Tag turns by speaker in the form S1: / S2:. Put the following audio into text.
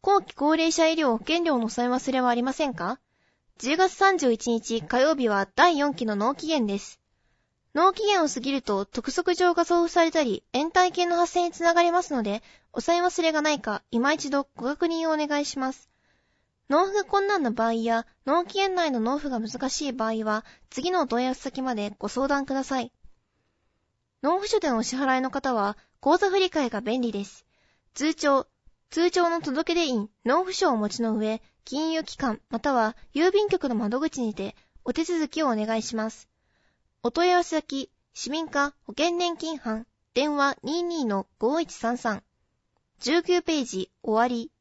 S1: 後期高齢者医療保険料のお添え忘れはありませんか？ 10 月31日火曜日は第4期の納期限です。納期限を過ぎると督促状が送付されたり延滞金の発生につながりますので、お添え忘れがないか今一度ご確認をお願いします。納付が困難な場合や納期限内の納付が難しい場合は次のお問い合わせ先までご相談ください。納付書でのお支払いの方は口座振替が便利です。通帳の届出印、納付書をお持ちの上、金融機関または郵便局の窓口にてお手続きをお願いします。お問い合わせ先、市民課保険年金班、電話 22-5133。19ページ、終わり。